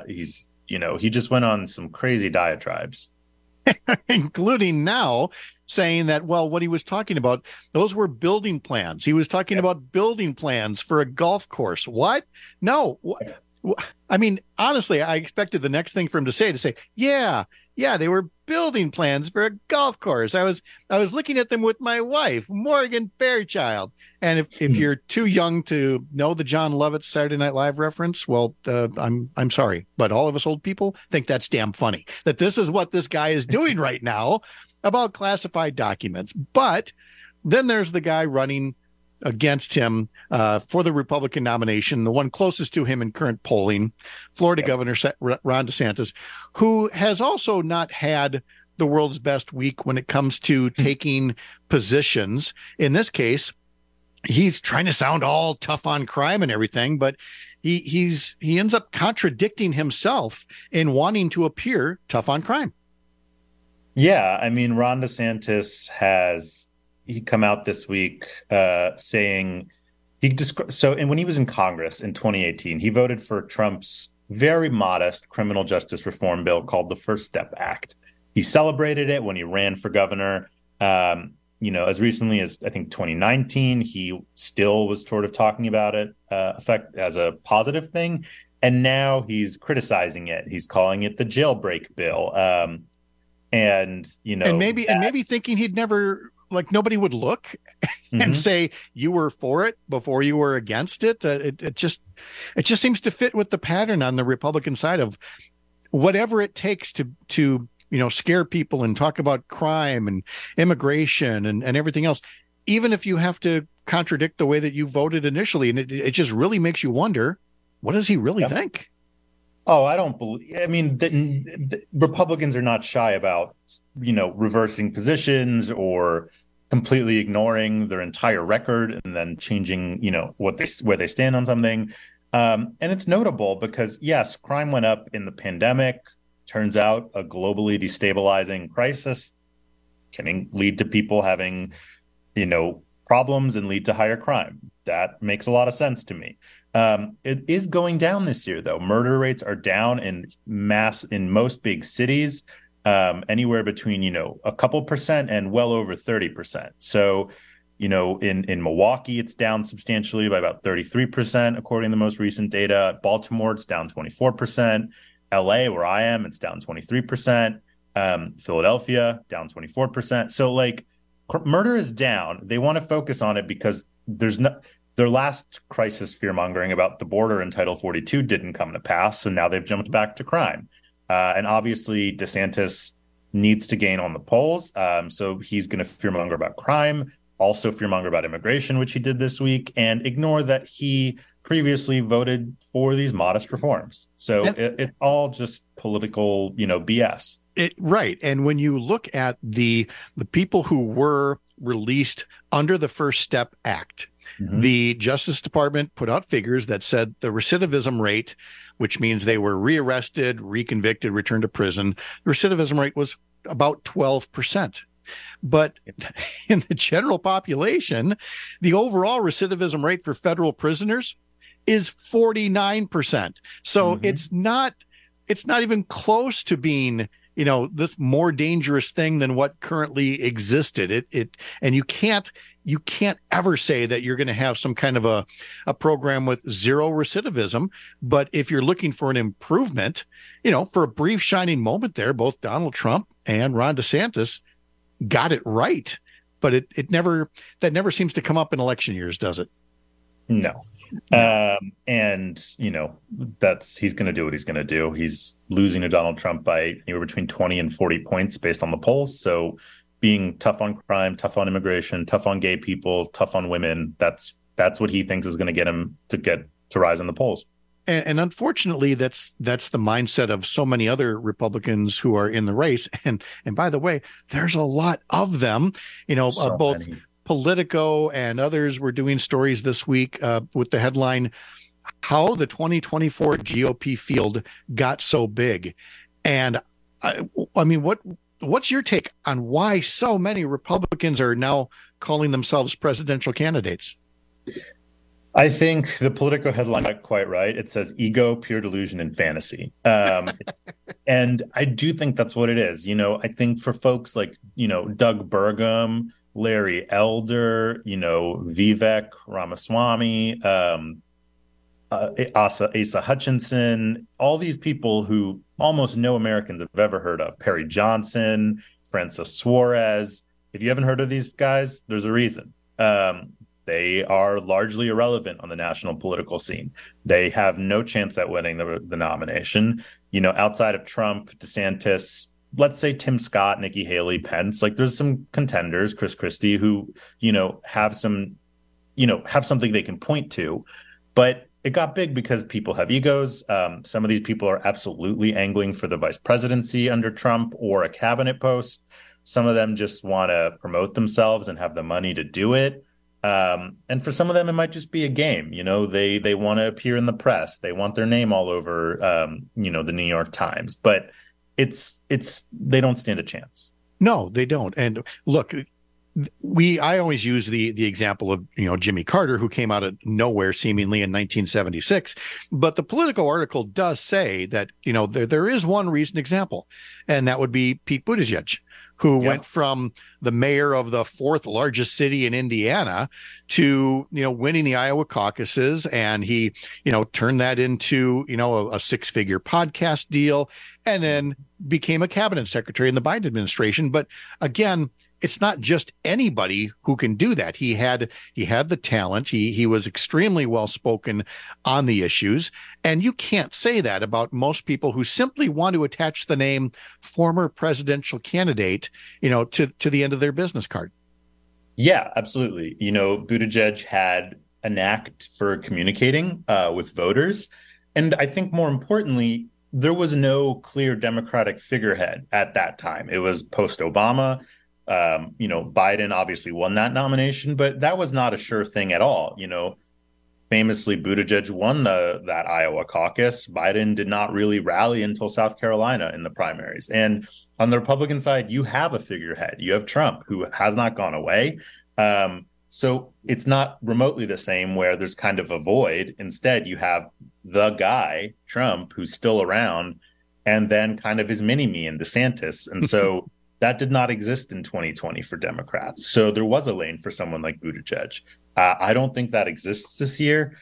He just went on some crazy diatribes. Including now saying that, well, what he was talking about, those were building plans. He was talking about building plans for a golf course. What? No. I mean, honestly, I expected the next thing for him to say, yeah, they were building plans for a golf course. I was looking at them with my wife, Morgan Fairchild. And if you're too young to know the John Lovitz Saturday Night Live reference, well, I'm sorry, but all of us old people think that's damn funny that this is what this guy is doing right now about classified documents. But then there's the guy running against him for the Republican nomination, the one closest to him in current polling, Florida Governor Ron DeSantis, who has also not had the world's best week when it comes to taking positions. In this case, he's trying to sound all tough on crime and everything, but he ends up contradicting himself in wanting to appear tough on crime. Yeah, I mean, Ron DeSantis he come out this week saying and when he was in Congress in 2018, he voted for Trump's very modest criminal justice reform bill called the First Step Act. He celebrated it when he ran for governor. As recently as I think 2019, he still was sort of talking about it as a positive thing. And now he's criticizing it. He's calling it the jailbreak bill. And maybe thinking he'd never, like, nobody would look and say you were for it before you were against it. It just seems to fit with the pattern on the Republican side of whatever it takes to scare people and talk about crime and immigration and everything else, even if you have to contradict the way that you voted initially. And it just really makes you wonder, what does he really think? Oh, the Republicans are not shy about, reversing positions or completely ignoring their entire record and then changing, where they stand on something. And it's notable because, yes, crime went up in the pandemic. Turns out a globally destabilizing crisis can lead to people having, problems and lead to higher crime. That makes a lot of sense to me. It is going down this year, though. Murder rates are down in most big cities, anywhere between, a couple percent and well over 30%. So, in Milwaukee, it's down substantially by about 33%, according to the most recent data. Baltimore, it's down 24%. LA, where I am, it's down 23%. Philadelphia, down 24%. So, murder is down. They want to focus on it because their last crisis fear-mongering about the border in Title 42 didn't come to pass, so now they've jumped back to crime. And obviously, DeSantis needs to gain on the polls, so he's going to fear-monger about crime, also fear-monger about immigration, which he did this week, and ignore that he previously voted for these modest reforms. So it's all just political, BS. Right. And when you look at the people who were released under the First Step Act, the Justice Department put out figures that said the recidivism rate, which means they were rearrested, reconvicted, returned to prison, the recidivism rate was about 12%. But in the general population, the overall recidivism rate for federal prisoners is 49%. So it's not even close to being, this more dangerous thing than what currently existed. And you can't ever say that you're going to have some kind of a program with zero recidivism. But if you're looking for an improvement, for a brief shining moment there, both Donald Trump and Ron DeSantis got it right. But that never seems to come up in election years, does it? No. And he's going to do what he's going to do. He's losing to Donald Trump by anywhere between 20 and 40 points based on the polls. So being tough on crime, tough on immigration, tough on gay people, tough on women, that's what he thinks is going to get him to rise in the polls. And unfortunately, that's the mindset of so many other Republicans who are in the race. And by the way, there's a lot of them, both many. Politico and others were doing stories this week with the headline, "How the 2024 GOP field got so big." And what's your take on why so many Republicans are now calling themselves presidential candidates? I think the Politico headline got quite right. It says ego, pure delusion, and fantasy. And I do think that's what it is. I think for folks like, Doug Burgum, Larry Elder, Vivek Ramaswamy, Asa Hutchinson, all these people who almost no Americans have ever heard of, Perry Johnson, Francis Suarez. If you haven't heard of these guys, there's a reason. They are largely irrelevant on the national political scene. They have no chance at winning the nomination. Outside of Trump, DeSantis, let's say Tim Scott, Nikki Haley, Pence, there's some contenders, Chris Christie, who, have something they can point to. But it got big because people have egos. Some of these people are absolutely angling for the vice presidency under Trump or a cabinet post. Some of them just want to promote themselves and have the money to do it. And for some of them, it might just be a game. They want to appear in the press. They want their name all over, the New York Times. But they don't stand a chance. No, they don't. And look, I always use the example of, Jimmy Carter, who came out of nowhere seemingly in 1976. But the Politico article does say that, there is one recent example, and that would be Pete Buttigieg, who went from the mayor of the fourth largest city in Indiana to, winning the Iowa caucuses. And he, turned that into, a six-figure podcast deal, and then became a cabinet secretary in the Biden administration. But again, it's not just anybody who can do that. He had the talent. He was extremely well spoken on the issues. And you can't say that about most people who simply want to attach the name former presidential candidate, to the end of their business card. Yeah, absolutely. Buttigieg had a knack for communicating with voters. And I think more importantly, there was no clear Democratic figurehead at that time. It was post-Obama. Biden obviously won that nomination, but that was not a sure thing at all. Famously, Buttigieg won that Iowa caucus. Biden did not really rally until South Carolina in the primaries. And on the Republican side, you have a figurehead. You have Trump, who has not gone away. So it's not remotely the same where there's kind of a void. Instead, you have the guy, Trump, who's still around, and then kind of his mini-me in DeSantis. And so that did not exist in 2020 for Democrats. So there was a lane for someone like Buttigieg. I don't think that exists this year.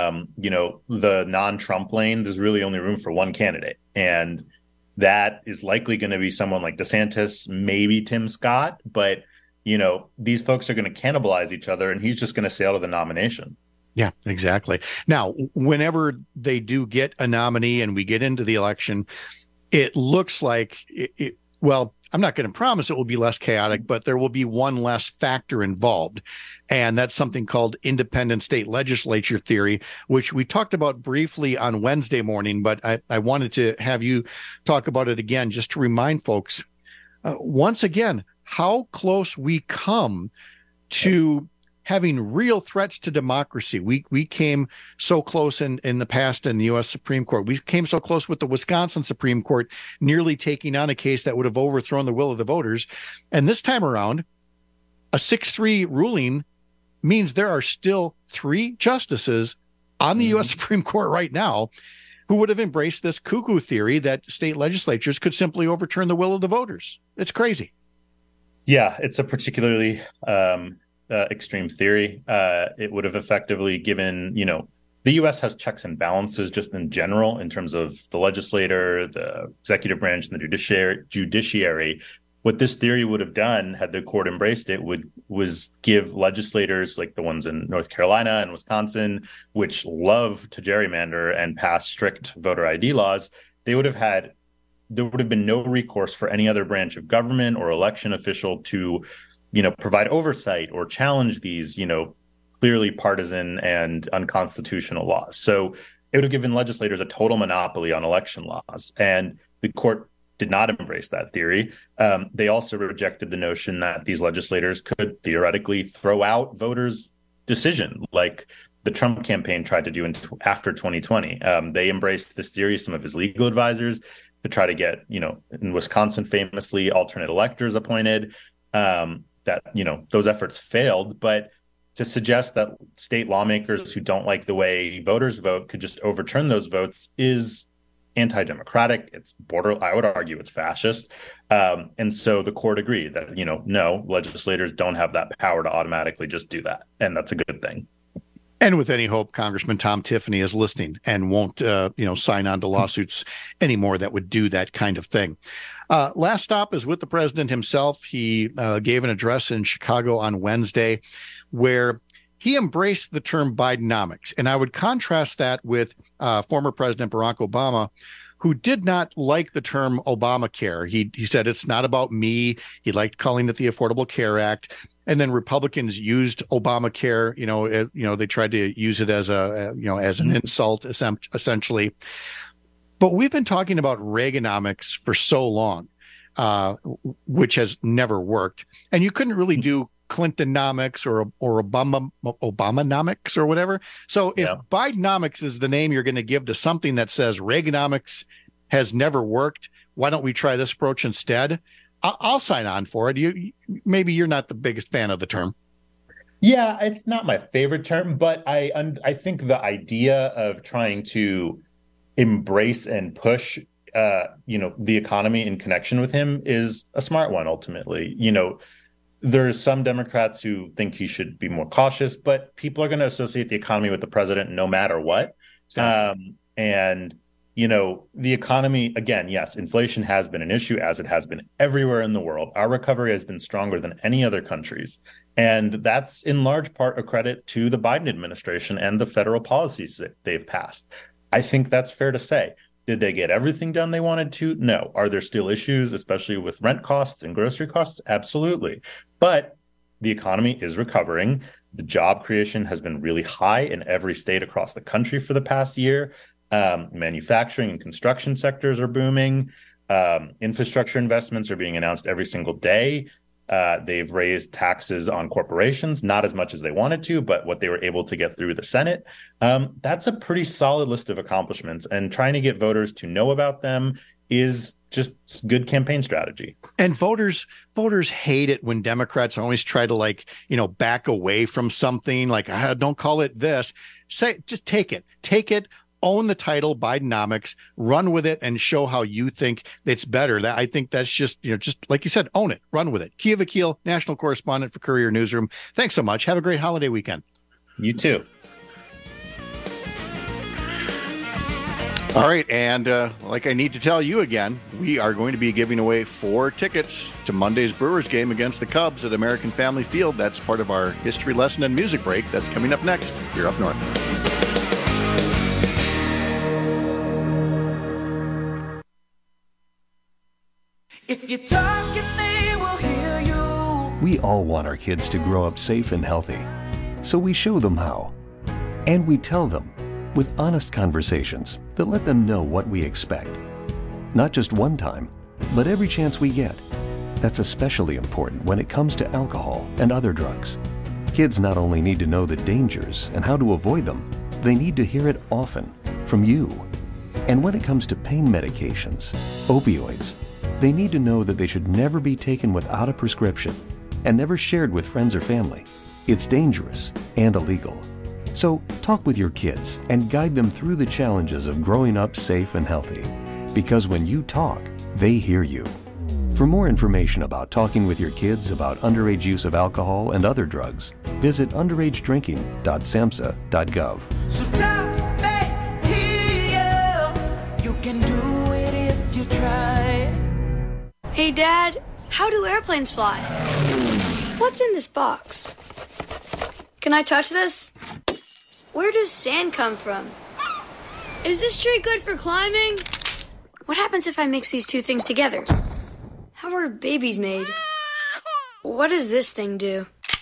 The non-Trump lane, there's really only room for one candidate. And that is likely going to be someone like DeSantis, maybe Tim Scott. But, these folks are going to cannibalize each other, and he's just going to sail to the nomination. Yeah, exactly. Now, whenever they do get a nominee and we get into the election, it looks like well, I'm not going to promise it will be less chaotic, but there will be one less factor involved. And that's something called independent state legislature theory, which we talked about briefly on Wednesday morning, but I wanted to have you talk about it again, just to remind folks, once again, how close we come to having real threats to democracy. We came so close in the past in the U.S. Supreme Court. We came so close with the Wisconsin Supreme Court, nearly taking on a case that would have overthrown the will of the voters. And this time around, a 6-3 ruling means there are still 3 justices on the U.S. Supreme Court right now who would have embraced this cuckoo theory that state legislatures could simply overturn the will of the voters. It's crazy. Yeah, it's a particularly extreme theory. It would have effectively given, the U.S. has checks and balances just in general in terms of the legislator, the executive branch, and the judiciary. What this theory would have done, had the court embraced it, was give legislators like the ones in North Carolina and Wisconsin, which love to gerrymander and pass strict voter ID laws, there would have been no recourse for any other branch of government or election official to provide oversight or challenge these, clearly partisan and unconstitutional laws. So it would have given legislators a total monopoly on election laws. And the court did not embrace that theory. They also rejected the notion that these legislators could theoretically throw out voters' decision, like the Trump campaign tried to do after 2020. They embraced this theory, some of his legal advisors, to try to get, in Wisconsin, famously, alternate electors appointed. Those efforts failed, but to suggest that state lawmakers who don't like the way voters vote could just overturn those votes is anti-democratic. It's I would argue it's fascist. And so the court agreed that, no, legislators don't have that power to automatically just do that. And that's a good thing. And with any hope, Congressman Tom Tiffany is listening and won't, sign on to lawsuits anymore that would do that kind of thing. Last stop is with the president himself. He gave an address in Chicago on Wednesday where he embraced the term Bidenomics. And I would contrast that with former President Barack Obama, who did not like the term Obamacare. He said, it's not about me. He liked calling it the Affordable Care Act. And then Republicans used Obamacare, they tried to use it as as an insult, essentially. But we've been talking about Reaganomics for so long, which has never worked. And you couldn't really do Clintonomics or Obamanomics or whatever. So if Bidenomics is the name you're going to give to something that says Reaganomics has never worked, why don't we try this approach instead? I'll sign on for it. Maybe you're not the biggest fan of the term. Yeah, it's not my favorite term, but I think the idea of trying to embrace and push the economy in connection with him is a smart one, ultimately. There's some Democrats who think he should be more cautious, but people are going to associate the economy with the president no matter what. Exactly. The economy, again, yes, inflation has been an issue, as it has been everywhere in the world. Our recovery has been stronger than any other country's. And that's in large part a credit to the Biden administration and the federal policies that they've passed. I think that's fair to say. Did they get everything done they wanted to? No. Are there still issues, especially with rent costs and grocery costs? Absolutely. But the economy is recovering. The job creation has been really high in every state across the country for the past year. Manufacturing and construction sectors are booming. Infrastructure investments are being announced every single day. They've raised taxes on corporations, not as much as they wanted to, but what they were able to get through the Senate. That's a pretty solid list of accomplishments, and trying to get voters to know about them is just good campaign strategy. And voters hate it when Democrats always try to back away from something like, don't call it this. Just take it. Own the title, Bidenomics, run with it, and show how you think it's better. I think that's just like you said, own it, run with it. Kia Vakil, national correspondent for Courier Newsroom. Thanks so much. Have a great holiday weekend. You too. All right, and like I need to tell you again, we are going to be giving away 4 tickets to Monday's Brewers game against the Cubs at American Family Field. That's part of our history lesson and music break. That's coming up next here up north. If you're talking, they will hear you. We all want our kids to grow up safe and healthy, so we show them how. And we tell them with honest conversations that let them know what we expect. Not just one time, but every chance we get. That's especially important when it comes to alcohol and other drugs. Kids not only need to know the dangers and how to avoid them, they need to hear it often from you. And when it comes to pain medications, opioids, they need to know that they should never be taken without a prescription and never shared with friends or family. It's dangerous and illegal. So talk with your kids and guide them through the challenges of growing up safe and healthy. Because when you talk, they hear you. For more information about talking with your kids about underage use of alcohol and other drugs, visit underagedrinking.samhsa.gov. So talk, they hear you. You can do it if you try. Hey, Dad, how do airplanes fly? What's in this box? Can I touch this? Where does sand come from? Is this tree good for climbing? What happens if I mix these two things together? How are babies made? What does this thing do?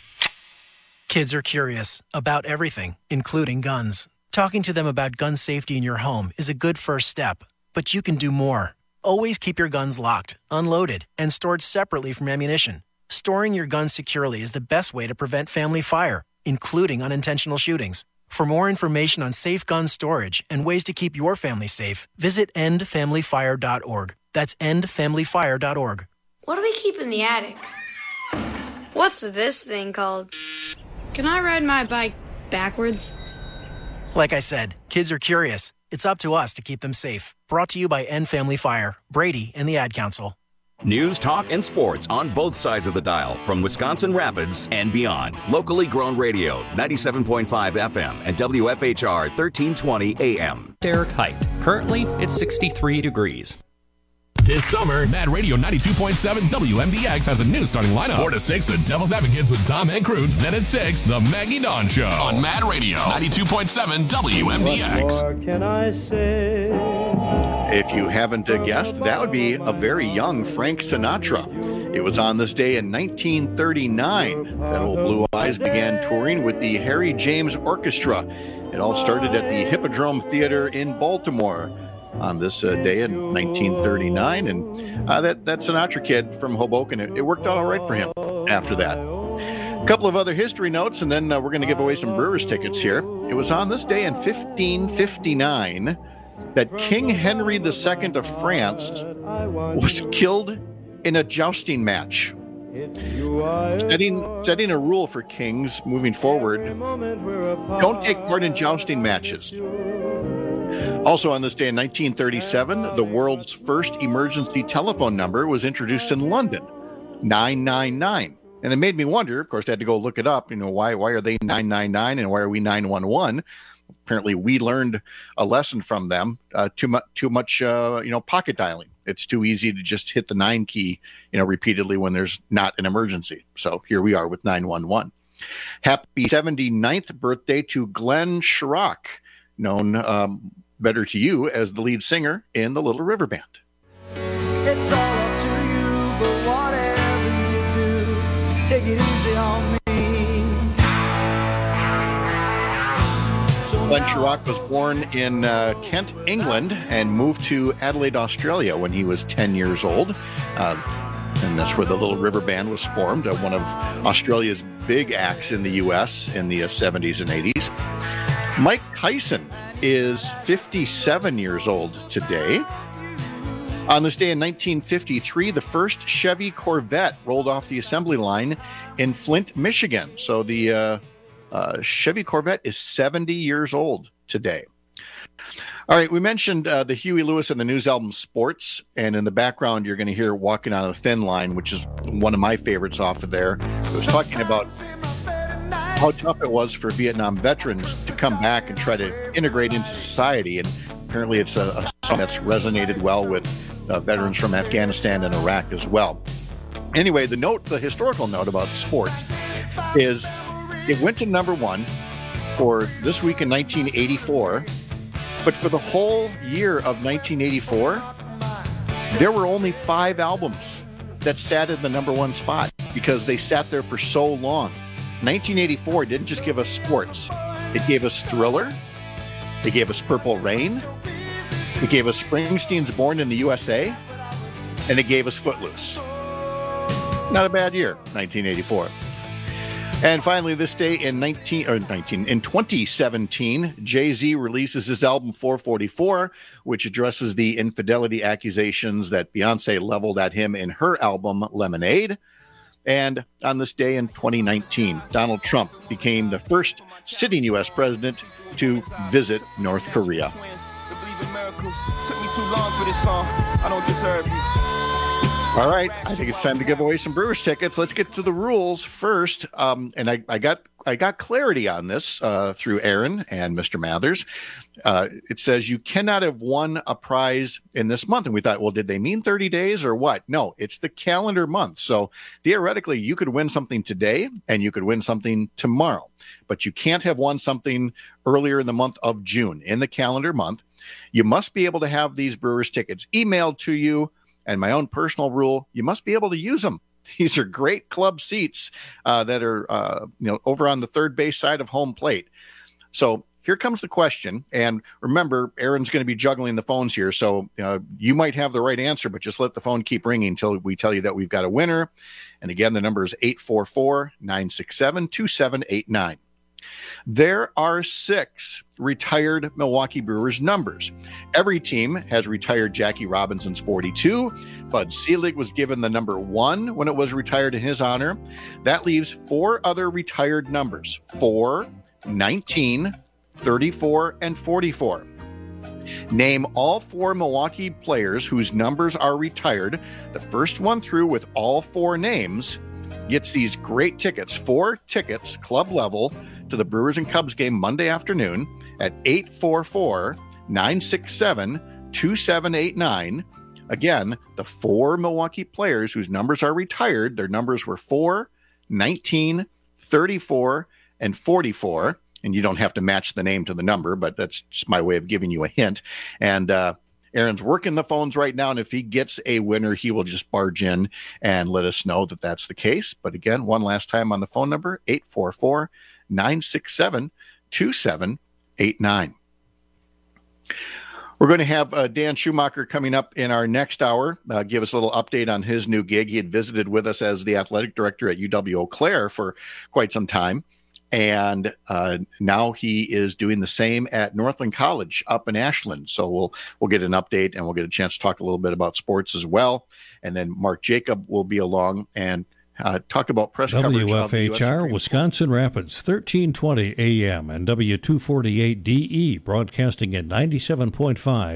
Kids are curious about everything, including guns. Talking to them about gun safety in your home is a good first step, but you can do more. Always keep your guns locked, unloaded, and stored separately from ammunition. Storing your guns securely is the best way to prevent family fire, including unintentional shootings. For more information on safe gun storage and ways to keep your family safe, visit endfamilyfire.org. That's endfamilyfire.org. What do we keep in the attic? What's this thing called? Can I ride my bike backwards? Like I said, kids are curious. It's up to us to keep them safe. Brought to you by End Family Fire, Brady, and the Ad Council. News, talk, and sports on both sides of the dial from Wisconsin Rapids and beyond. Locally grown radio, 97.5 FM and WFHR 1320 AM. Derek Height. Currently, it's 63 degrees. This summer, Mad Radio 92.7 WMBX has a new starting lineup. 4 to 6, The Devil's Advocates with Tom and Cruz. Then at 6, The Maggie Dawn Show on Mad Radio 92.7 WMBX. What more can I say? If you haven't guessed, that would be a very young Frank Sinatra. It was on this day in 1939 that Old Blue Eyes began touring with the Harry James Orchestra. It all started at the Hippodrome Theater in Baltimore on this day in 1939. And that Sinatra kid from Hoboken, it worked out all right for him after that. A couple of other history notes, and then we're going to give away some Brewers tickets here. It was on this day in 1559 that King Henry II of France was killed in a jousting match. Setting a rule for kings moving forward: don't take part in jousting matches. Also on this day in 1937, the world's first emergency telephone number was introduced in London, 999. And it made me wonder, of course, I had to go look it up, why are they 999 and why are we 911? Apparently we learned a lesson from them, too much pocket dialing. It's too easy to just hit the 9 key, repeatedly when there's not an emergency. So here we are with 911. Happy 79th birthday to Glenn Schrock, known better to you as the lead singer in the Little River Band. It's all up to you, but whatever you do, take it easy on me. Glenn Schrock was born in Kent, England, and moved to Adelaide, Australia when he was 10 years old. And that's where the Little River Band was formed, one of Australia's big acts in the U.S. in the 70s and 80s. Mike Tyson is 57 years old today. On this day in 1953, the first Chevy Corvette rolled off the assembly line in Flint, Michigan. So the Chevy Corvette is 70 years old today. All right, we mentioned the Huey Lewis and the News album Sports, and in the background you're going to hear Walking on a Thin Line, which is one of my favorites off of there. It was talking about how tough it was for Vietnam veterans to come back and try to integrate into society, and apparently it's a song that's resonated well with veterans from Afghanistan and Iraq as well. Anyway, the historical note about sports is it went to number 1 for this week in 1984, but for the whole year of 1984, there were only 5 albums that sat in the number 1 spot because they sat there for so long. 1984 didn't just give us sports. It gave us Thriller. It gave us Purple Rain. It gave us Springsteen's Born in the USA. And it gave us Footloose. Not a bad year, 1984. And finally, this day in 2017, Jay-Z releases his album 444, which addresses the infidelity accusations that Beyonce leveled at him in her album Lemonade. And on this day in 2019, Donald Trump became the first sitting U.S. president to visit North Korea. Took me too long for this song. I don't deserve you. All right, I think it's time to give away some Brewers tickets. Let's get to the rules first. And I got clarity on this through Aaron and Mr. Mathers. It says you cannot have won a prize in this month. And we thought, well, did they mean 30 days or what? No, it's the calendar month. So theoretically, you could win something today and you could win something tomorrow. But you can't have won something earlier in the month of June in the calendar month. You must be able to have these Brewers tickets emailed to you. And my own personal rule, you must be able to use them. These are great club seats that are over on the third base side of home plate. So here comes the question. And remember, Aaron's going to be juggling the phones here. So you might have the right answer, but just let the phone keep ringing until we tell you that we've got a winner. And again, the number is 844-967-2789. There are 6 retired Milwaukee Brewers numbers. Every team has retired Jackie Robinson's 42. Bud Selig was given the number 1 when it was retired in his honor. That leaves 4 other retired numbers: 4, 19, 34, and 44. Name all 4 Milwaukee players whose numbers are retired. The first one through with all 4 names gets these great tickets, 4 tickets, club level, to the Brewers and Cubs game Monday afternoon at 844-967-2789. Again, the 4 Milwaukee players whose numbers are retired, their numbers were 4, 19, 34, and 44. And you don't have to match the name to the number, but that's just my way of giving you a hint. And Aaron's working the phones right now, and if he gets a winner, he will just barge in and let us know that that's the case. But again, one last time on the phone number, 844-967-2789. We're going to have Dan Schumacher coming up in our next hour, give us a little update on his new gig. He had visited with us as the athletic director at UW-Eau Claire for quite some time. And now he is doing the same at Northland College up in Ashland. So we'll get an update, and we'll get a chance to talk a little bit about sports as well. And then Mark Jacob will be along and talk about press coverage of the US WFHR, Wisconsin Rapids, 1320 AM and W248DE, broadcasting at 97.5